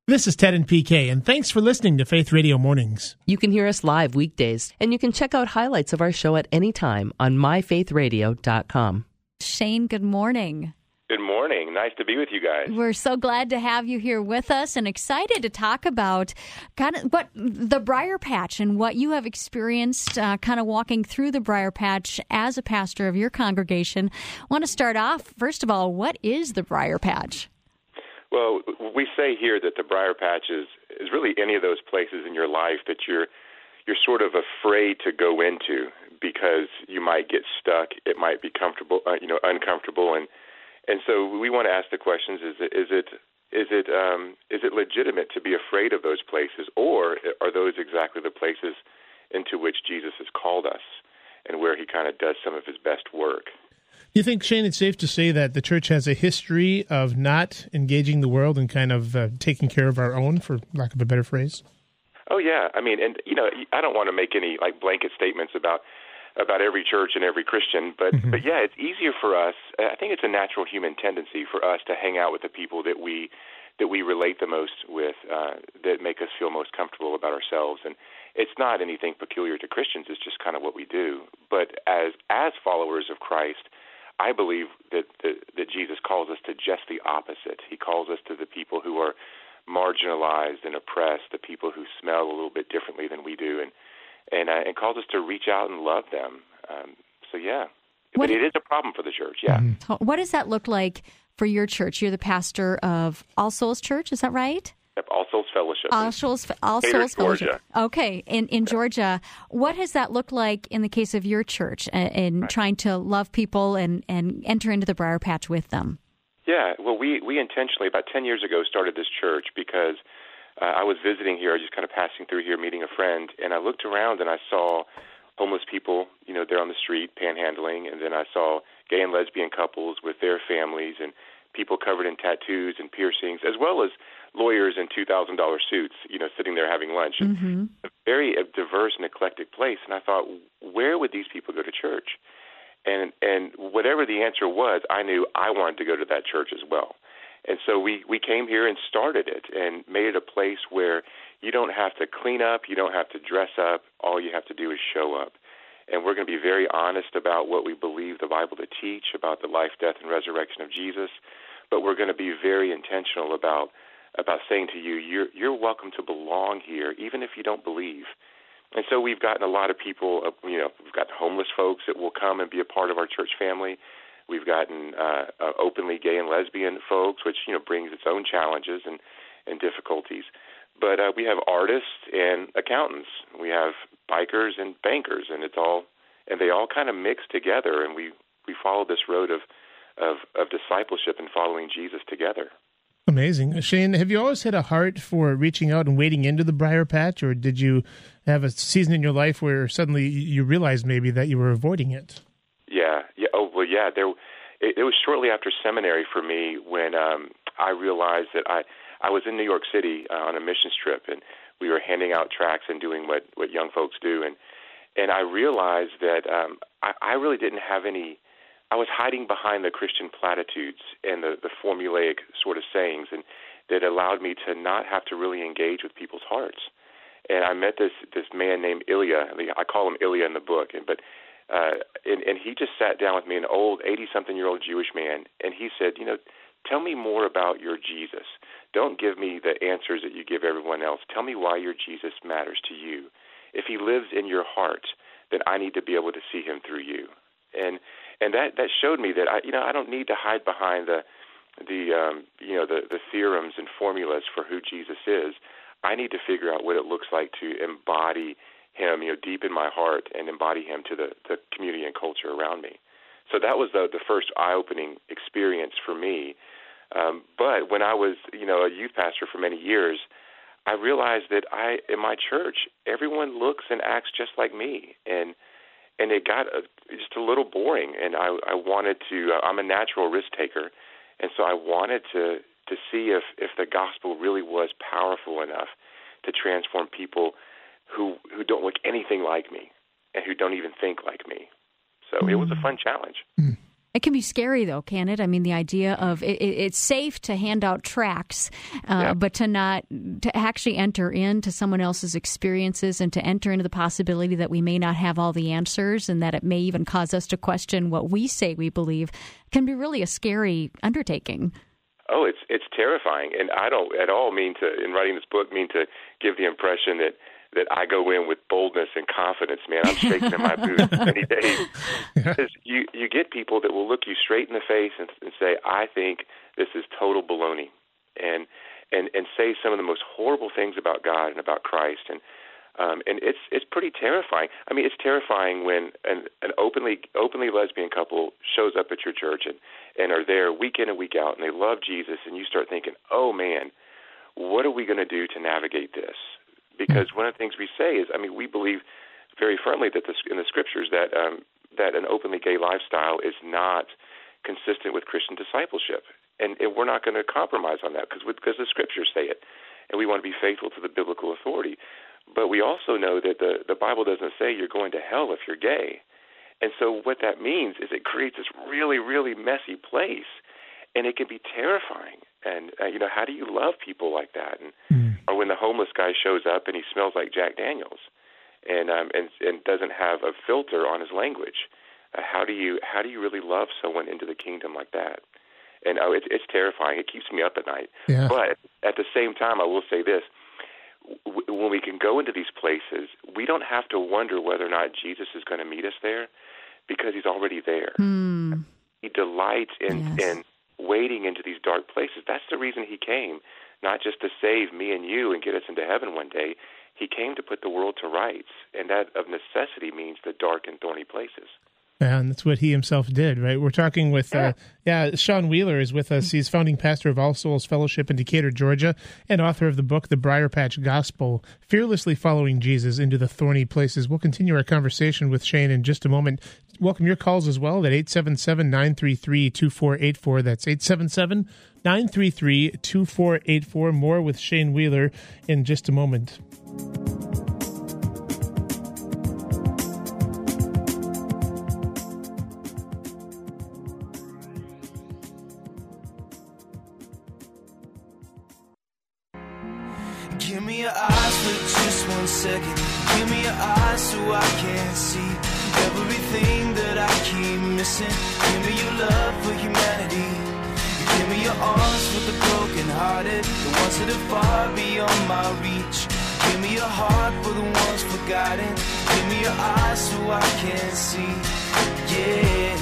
This is Ted and PK, and thanks for listening to Faith Radio Mornings. You can hear us live weekdays, and you can check out highlights of our show at any time on myfaithradio.com. Shane, good morning. Good morning. Nice to be with you guys. We're so glad to have you here with us and excited to talk about kind of what the Briar Patch and what you have experienced kind of walking through the Briar Patch as a pastor of your congregation. I want to start off, first of all, what is the Briar Patch? Well, we say here that the Briar Patch is really any of those places in your life that you're sort of afraid to go into because you might get stuck. It might be uncomfortable, and so we want to ask the questions: is it legitimate to be afraid of those places, or are those exactly the places into which Jesus has called us and where He kind of does some of His best work? You think, Shane, it's safe to say that the church has a history of not engaging the world and kind of taking care of our own, for lack of a better phrase? Oh, yeah. I mean, and, I don't want to make any, blanket statements about every church and every Christian, but yeah, it's easier for us. I think it's a natural human tendency for us to hang out with the people that we relate the most with, that make us feel most comfortable about ourselves. And it's not anything peculiar to Christians. It's just kind of what we do. But as followers of Christ, I believe that Jesus calls us to just the opposite. He calls us to the people who are marginalized and oppressed, the people who smell a little bit differently than we do, and calls us to reach out and love them. But it is a problem for the church, yeah. Mm-hmm. What does that look like for your church? You're the pastor of All Souls Church, is that right? Yep, All Souls Fellowship. All Souls Fellowship. Georgia. Okay, in Georgia. What has that looked like in the case of your church in trying to love people and enter into the Briar Patch with them? Yeah, well, we intentionally, about 10 years ago, started this church because I was visiting here, just kind of passing through here, meeting a friend, and I looked around and I saw homeless people, there on the street panhandling, and then I saw gay and lesbian couples with their families and people covered in tattoos and piercings, as well as lawyers in $2,000 suits, sitting there having lunch. Mm-hmm. A very diverse and eclectic place. And I thought, where would these people go to church? And whatever the answer was, I knew I wanted to go to that church as well. And so we came here and started it and made it a place where you don't have to clean up, you don't have to dress up, all you have to do is show up. And we're going to be very honest about what we believe the Bible to teach about the life, death, and resurrection of Jesus, but we're going to be very intentional about saying to you, you're welcome to belong here, even if you don't believe. And so we've gotten a lot of people, we've got homeless folks that will come and be a part of our church family. We've gotten openly gay and lesbian folks, which, brings its own challenges and difficulties. But we have artists and accountants. We have bikers and bankers, and they all kind of mix together, and we follow this road of discipleship and following Jesus together. Amazing. Shane, have you always had a heart for reaching out and wading into the Briar Patch, or did you have a season in your life where suddenly you realized maybe that you were avoiding it? Yeah. Oh, well, yeah. It was shortly after seminary for me when I realized that I was in New York City on a missions trip, and we were handing out tracts and doing what young folks do, and I realized that I really didn't have any. I was hiding behind the Christian platitudes and the formulaic sort of sayings, and that allowed me to not have to really engage with people's hearts. And I met this man named Ilya. I call him Ilya in the book, and he just sat down with me, an old 80-something-year-old Jewish man, and he said, tell me more about your Jesus. Don't give me the answers that you give everyone else. Tell me why your Jesus matters to you. If he lives in your heart, then I need to be able to see him through you. And that showed me that I don't need to hide behind the theorems and formulas for who Jesus is. I need to figure out what it looks like to embody him, deep in my heart, and embody him to the community and culture around me. So that was the first eye-opening experience for me. But when I was, a youth pastor for many years, I realized that in my church, everyone looks and acts just like me, and it got just a little boring. And I wanted to. I'm a natural risk taker, and so I wanted to see if the gospel really was powerful enough to transform people who don't look anything like me and who don't even think like me. So it was a fun challenge. It can be scary, though, can it? I mean, the idea of it's safe to hand out tracts, but to actually enter into someone else's experiences and to enter into the possibility that we may not have all the answers and that it may even cause us to question what we say we believe can be really a scary undertaking. Oh, it's terrifying, and I don't at all mean to, in writing this book, give the impression that I go in with boldness and confidence, man. I'm shaking in my boots many days. Because you get people that will look you straight in the face and say, I think this is total baloney, and say some of the most horrible things about God and about Christ. And it's pretty terrifying. I mean, it's terrifying when an openly lesbian couple shows up at your church and are there week in and week out, and they love Jesus, and you start thinking, oh, man, what are we going to do to navigate this? Because one of the things we say is, I mean, we believe very firmly that in the Scriptures that an openly gay lifestyle is not consistent with Christian discipleship, and we're not going to compromise on that because the Scriptures say it, and we want to be faithful to the biblical authority. But we also know that the Bible doesn't say you're going to hell if you're gay, and so what that means is it creates this really, really messy place, and it can be terrifying. And how do you love people like that? Or when the homeless guy shows up and he smells like Jack Daniels, and doesn't have a filter on his language, how do you really love someone into the kingdom like that? And it's terrifying. It keeps me up at night. Yeah. But at the same time, I will say this: when we can go into these places, we don't have to wonder whether or not Jesus is going to meet us there, because he's already there. He delights in wading into these dark places. That's the reason he came, not just to save me and you and get us into heaven one day. He came to put the world to rights, and that of necessity means the dark and thorny places. And that's what he himself did, right? We're talking with, Sean Wheeler is with us. He's founding pastor of All Souls Fellowship in Decatur, Georgia, and author of the book, The Briar Patch Gospel, Fearlessly Following Jesus into the Thorny Places. We'll continue our conversation with Shane in just a moment. Welcome your calls as well at 877-933-2484. That's 877-933-2484. More with Shane Wheeler in just a moment. Give me your eyes for just 1 second. Give me your eyes so I can see everything that I keep missing. Give me your love for humanity. Give me your arms for the broken-hearted, the ones that are far beyond my reach. Give me your heart for the ones forgotten. Give me your eyes so I can see. Yeah.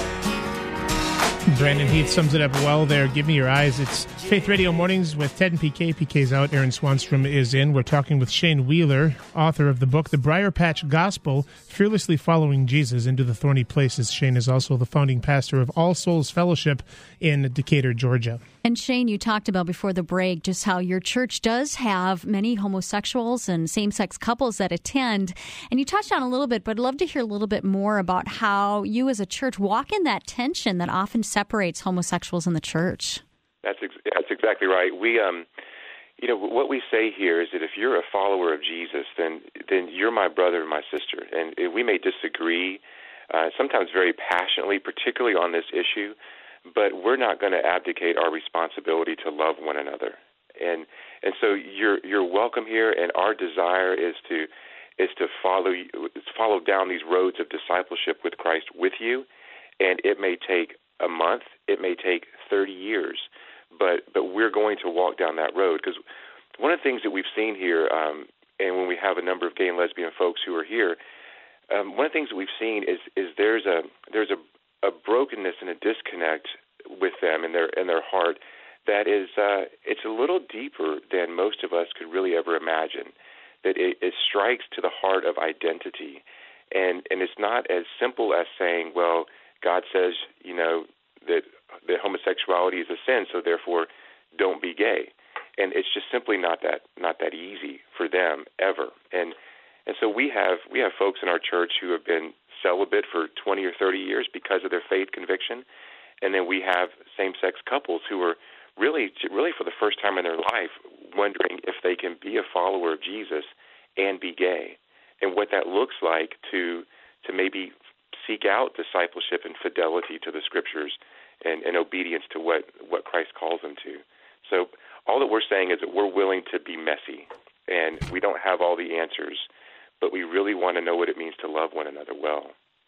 Brandon Heath sums it up well there. Give me your eyes. It's Faith Radio Mornings with Ted and PK. PK's out. Aaron Swanstrom is in. We're talking with Shane Wheeler, author of the book, The Briar Patch Gospel, Fearlessly Following Jesus into the Thorny Places. Shane is also the founding pastor of All Souls Fellowship in Decatur, Georgia. And Shane, you talked about before the break just how your church does have many homosexuals and same-sex couples that attend. And you touched on a little bit, but I'd love to hear a little bit more about how you as a church walk in that tension that often separates homosexuals in the church. That's exactly right. We, what we say here is that if you're a follower of Jesus, then you're my brother and my sister. And we may disagree, sometimes very passionately, particularly on this issue, but we're not going to abdicate our responsibility to love one another. And so you're welcome here, and our desire is to follow down these roads of discipleship with Christ with you. And it may take a month, it may take 30 years, but we're going to walk down that road. Because one of the things that we've seen here, and when we have a number of gay and lesbian folks who are here, one of the things that we've seen is there's a brokenness and a disconnect with them in their heart that is it's a little deeper than most of us could really ever imagine. That it strikes to the heart of identity, and it's not as simple as saying, well, God says that homosexuality is a sin, so therefore don't be gay, and it's just simply not that easy for them ever. And so we have folks in our church who have been celibate for 20 or 30 years because of their faith conviction. And then we have same-sex couples who are really for the first time in their life wondering if they can be a follower of Jesus and be gay, and what that looks like to maybe seek out discipleship and fidelity to the Scriptures and obedience to what Christ calls them to. So all that we're saying is that we're willing to be messy, and we don't have all the answers, but we really want to know what it means to love one another well.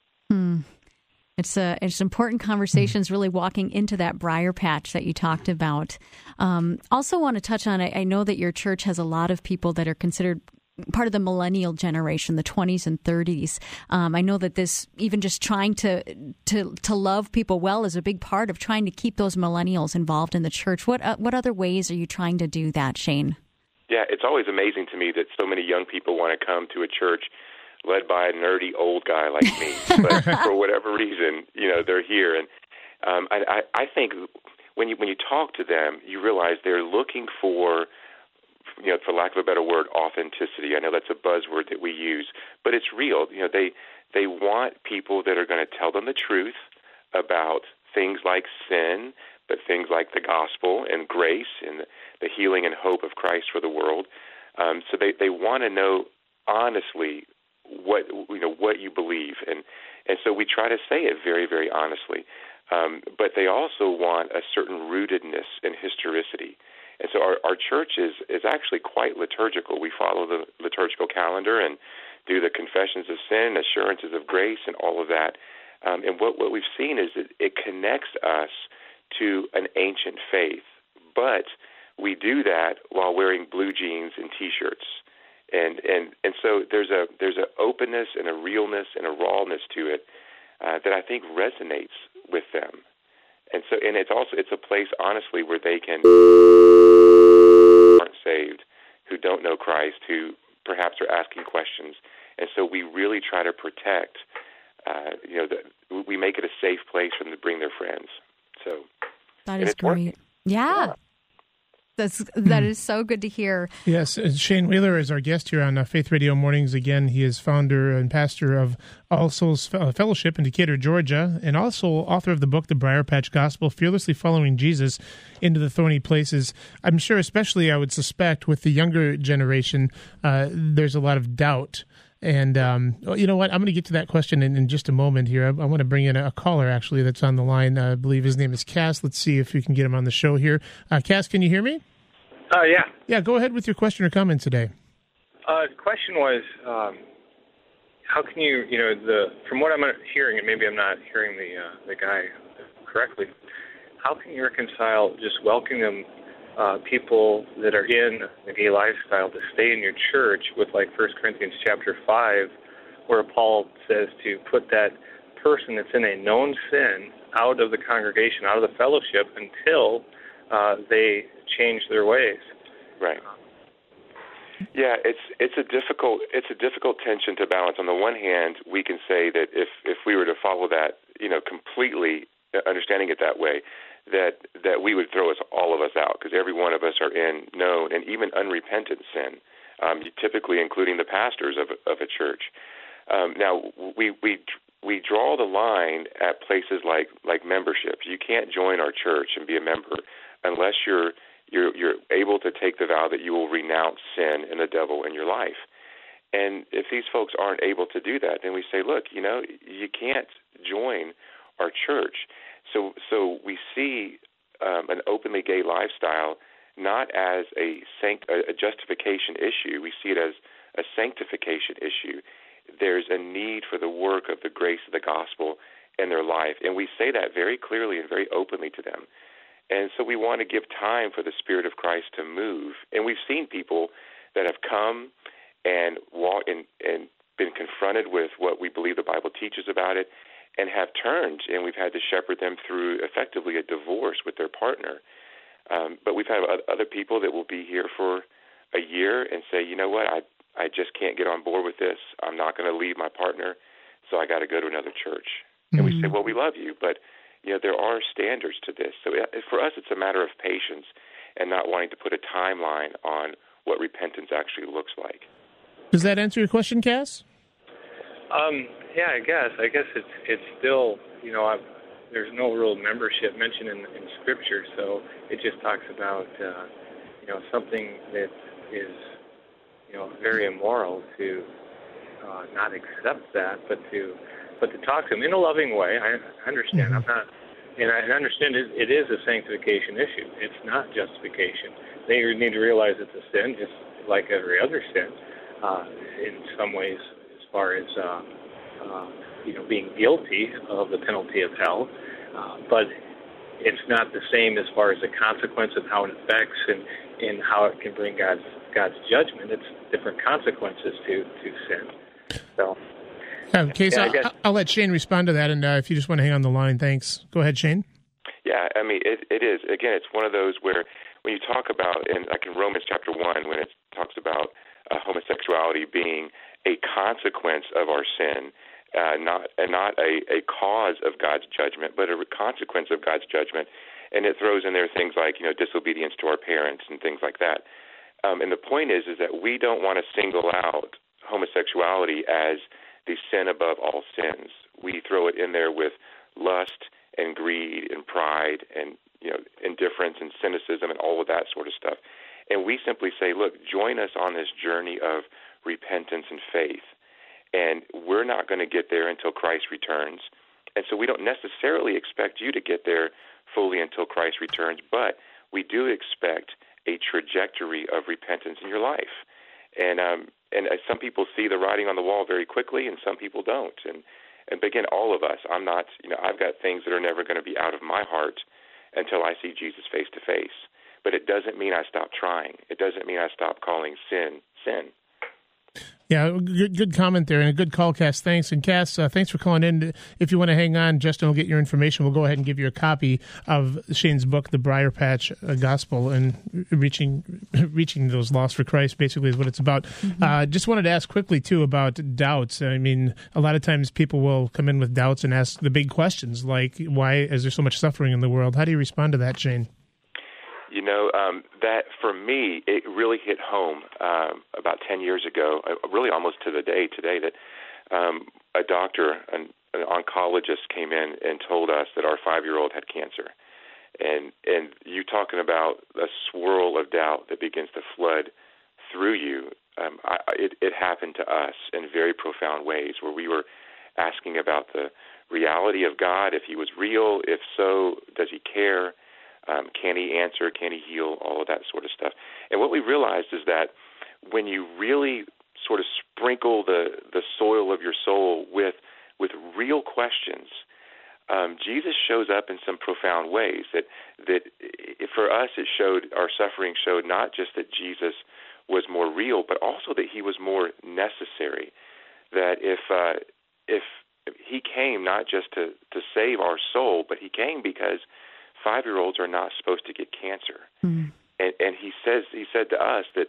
It's important conversations, really walking into that briar patch that you talked about. Also want to touch on, I know that your church has a lot of people that are considered part of the millennial generation, the 20s and 30s. I know that this, even just trying to love people well, is a big part of trying to keep those millennials involved in the church. What other ways are you trying to do that, Shane? Yeah, it's always amazing to me that so many young people want to come to a church led by a nerdy old guy like me. But for whatever reason, they're here. And I think when you talk to them, you realize they're looking for, for lack of a better word, authenticity. I know that's a buzzword that we use, but it's real. They want people that are going to tell them the truth about things like sin, but things like the gospel and grace and the healing and hope of Christ for the world. So they want to know honestly what you believe, and so we try to say it very, very honestly. But they also want a certain rootedness and historicity. And so our church is actually quite liturgical. We follow the liturgical calendar and do the confessions of sin, assurances of grace, and all of that. And what we've seen is that it connects us to an ancient faith, but we do that while wearing blue jeans and T-shirts. And so there's a openness and a realness and a rawness to it that I think resonates with them. And it's a place, honestly, where they can aren't saved, who don't know Christ, who perhaps are asking questions. And so we really try to protect. We make it a safe place for them to bring their friends. So that is great. Working. Yeah. That is so good to hear. Yes, Shane Wheeler is our guest here on Faith Radio Mornings. Again, he is founder and pastor of All Souls Fellowship in Decatur, Georgia, and also author of the book, The Briar Patch Gospel, Fearlessly Following Jesus into the Thorny Places. I'm sure, especially I would suspect, with the younger generation, there's a lot of doubt. And you know what? I'm going to get to that question in just a moment here. I want to bring in a caller, actually, that's on the line. I believe his name is Cass. Let's see if we can get him on the show here. Cass, can you hear me? Yeah. Yeah, go ahead with your question or comment today. The question was, how can you, from what I'm hearing, and maybe I'm not hearing the guy correctly, how can you reconcile just welcoming people that are in the gay lifestyle to stay in your church with, like, 1 Corinthians chapter 5, where Paul says to put that person that's in a known sin out of the congregation, out of the fellowship, until they change their ways. Right. Yeah, it's a difficult tension to balance. On the one hand, we can say that if we were to follow that, completely understanding it that way, that we would throw all of us out, because every one of us are in known and even unrepentant sin, typically including the pastors of a church. Now, we draw the line at places like memberships. You can't join our church and be a member unless you're able to take the vow that you will renounce sin and the devil in your life. And if these folks aren't able to do that, then we say, look, you can't join our church. So we see an openly gay lifestyle not as a justification issue. We see it as a sanctification issue. There's a need for the work of the grace of the gospel in their life, and we say that very clearly and very openly to them. And so we want to give time for the Spirit of Christ to move. And we've seen people that have come and walked and been confronted with what we believe the Bible teaches about it, and have turned, and we've had to shepherd them through effectively a divorce with their partner. But we've had other people that will be here for a year and say, you know what, I just can't get on board with this. I'm not going to leave my partner, so I got to go to another church. Mm-hmm. And we say, well, we love you, but there are standards to this. So for us, it's a matter of patience and not wanting to put a timeline on what repentance actually looks like. Does that answer your question, Cass? Yeah, I guess it's still, there's no real membership mentioned in Scripture, so it just talks about, something that is, very immoral to not accept that, but but to talk to them in a loving way. I understand. I'm not, and I understand it is a sanctification issue. It's not justification. They need to realize it's a sin, just like every other sin. In some ways, as far as being guilty of the penalty of hell, but it's not the same as far as the consequence of how it affects and how it can bring God's judgment. It's different consequences to sin. So, okay, so I'll let Shane respond to that, and if you just want to hang on the line, thanks. Go ahead, Shane. Yeah, I mean, it is. Again, it's one of those where when you talk about, like in Romans chapter 1, when it talks about homosexuality being a consequence of our sin, not a cause of God's judgment, but a consequence of God's judgment, and it throws in there things like disobedience to our parents and things like that. And the point is that we don't want to single out homosexuality as the sin above all sins. We throw it in there with lust and greed and pride and indifference and cynicism and all of that sort of stuff. And we simply say, look, join us on this journey of repentance and faith. And we're not going to get there until Christ returns. And so we don't necessarily expect you to get there fully until Christ returns, but we do expect a trajectory of repentance in your life. And some people see the writing on the wall very quickly, and some people don't. And again, all of us, I'm not, I've got things that are never going to be out of my heart until I see Jesus face to face. But it doesn't mean I stop trying. It doesn't mean I stop calling sin, sin. Yeah, good comment there, and a good call, Cass. Thanks. And Cass, thanks for calling in. If you want to hang on, Justin will get your information. We'll go ahead and give you a copy of Shane's book, The Briar Patch Gospel, and reaching those lost for Christ, basically, is what it's about. Just wanted to ask quickly, too, about doubts. I mean, a lot of times people will come in with doubts and ask the big questions, like, why is there so much suffering in the world? How do you respond to that, Shane? That for me, it really hit home about 10 years ago, really almost to the day today, that a doctor, an oncologist came in and told us that our 5-year-old had cancer. And you talking about a swirl of doubt that begins to flood through you, it happened to us in very profound ways, where we were asking about the reality of God, if he was real, if so, does he care? Can he answer? Can he heal? All of that sort of stuff. And what we realized is that when you really sort of sprinkle the soil of your soul with real questions, Jesus shows up in some profound ways. That for us, it showed, our suffering showed not just that Jesus was more real, but also that he was more necessary. That if he came not just to save our soul, but he came because 5-year-olds are not supposed to get cancer. And he said to us that,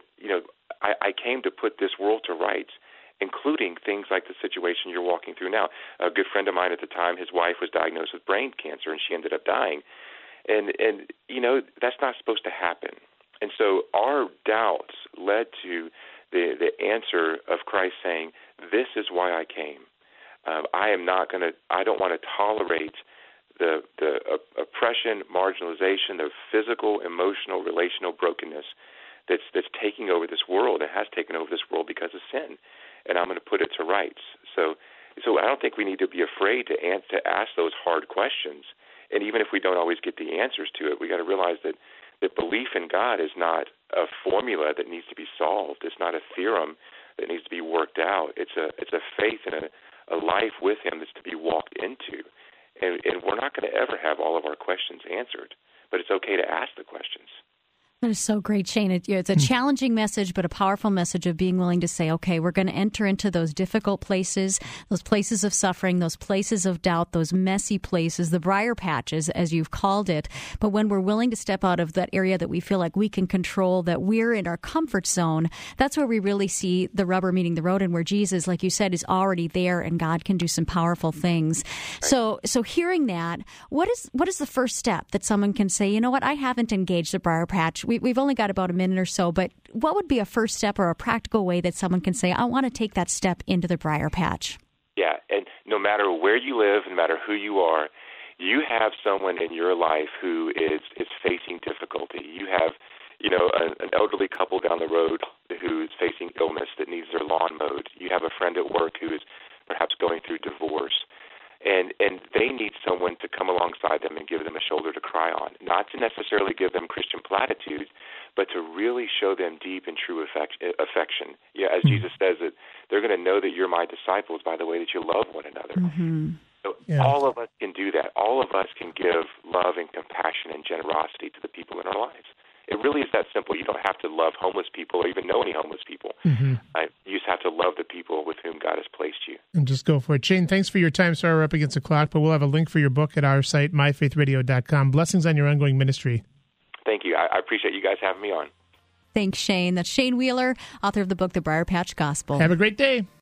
I came to put this world to rights, including things like the situation you're walking through now. A good friend of mine at the time, his wife was diagnosed with brain cancer, and she ended up dying. And that's not supposed to happen. And so our doubts led to the answer of Christ saying, this is why I came. I don't want to tolerate the oppression, marginalization, the physical, emotional, relational brokenness that's taking over this world and has taken over this world because of sin, and I'm going to put it to rights. So I don't think we need to be afraid to ask those hard questions, and even if we don't always get the answers to it, we got to realize that belief in God is not a formula that needs to be solved. It's not a theorem that needs to be worked out. It's a faith and a life with him that's to be walked into. And we're not going to ever have all of our questions answered, but it's okay to ask the questions. That is so great, Shane. It's a challenging message, but a powerful message of being willing to say, okay, we're going to enter into those difficult places, those places of suffering, those places of doubt, those messy places, the briar patches, as you've called it. But when we're willing to step out of that area that we feel like we can control, that we're in our comfort zone, that's where we really see the rubber meeting the road, and where Jesus, like you said, is already there, and God can do some powerful things. Right. So hearing that, what is the first step that someone can say, you know what, I haven't engaged the briar patch. We've only got about a minute or so, but what would be a first step or a practical way that someone can say, I want to take that step into the briar patch? Yeah, and no matter where you live, no matter who you are, you have someone in your life who is facing difficulty. You have, an elderly couple down the road who's facing illness that needs their lawn mowed. You have a friend at work who is perhaps going through divorce. alongside them and give them a shoulder to cry on. Not to necessarily give them Christian platitudes, but to really show them deep and true affection. Yeah, as Jesus says, that they're going to know that you're my disciples by the way that you love one another. So all of us can do that. All of us can give love and compassion and generosity to the people in our lives. It really is that simple. You don't have to love homeless people or even know any homeless people. You just have to love the people with whom God has placed you. And just go for it. Shane, thanks for your time. Sorry we're up against the clock, but we'll have a link for your book at our site, myfaithradio.com. Blessings on your ongoing ministry. Thank you. I appreciate you guys having me on. Thanks, Shane. That's Shane Wheeler, author of the book, The Briar Patch Gospel. Have a great day.